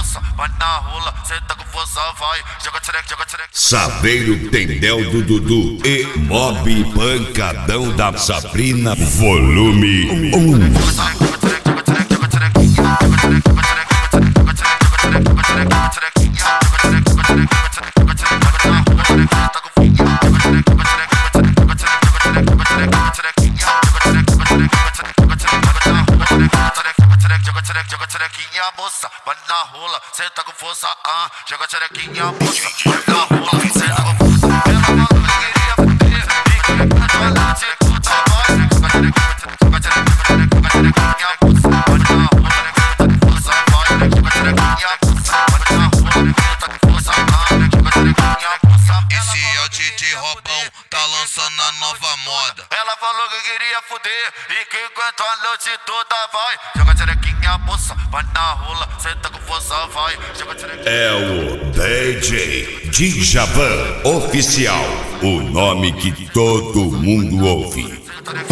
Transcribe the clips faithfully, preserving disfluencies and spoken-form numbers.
moça, vai na rola, senta com força, vai. Joga tchereque, joga tchereque. Saveiro Tendel do Dudu e Mob Pancadão da Sabrina, volume um. Joga tcherequinha, moça, vai na rola, senta com força, ah. Joga tcherequinha, moça, vai na rola, senta com força. Ela falou que queria fuder, e que ela te escuta, vai. Joga tcherequinha, moça, vai na rola, senta com força, vai. Joga tcherequinha, moça, vai na rola, senta com força, ah. Joga tcherequinha, moça. Esse é o Didi Robão, tá lançando a nova moda. Ela falou que queria fuder, e que aguenta a noite toda, vai. Joga tcherequinha, moça, vai na rola, senta com força, vai. Joga tcherequinha. É o D J Djavan Oficial, o nome que todo mundo ouve.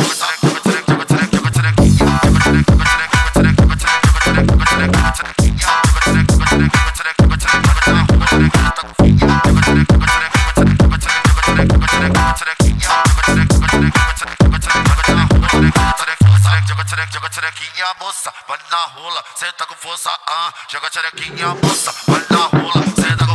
Joga tcherequinha, moça, vai na rola, senta com força, ah. Joga tcherequinha, moça, vai na rola, senta com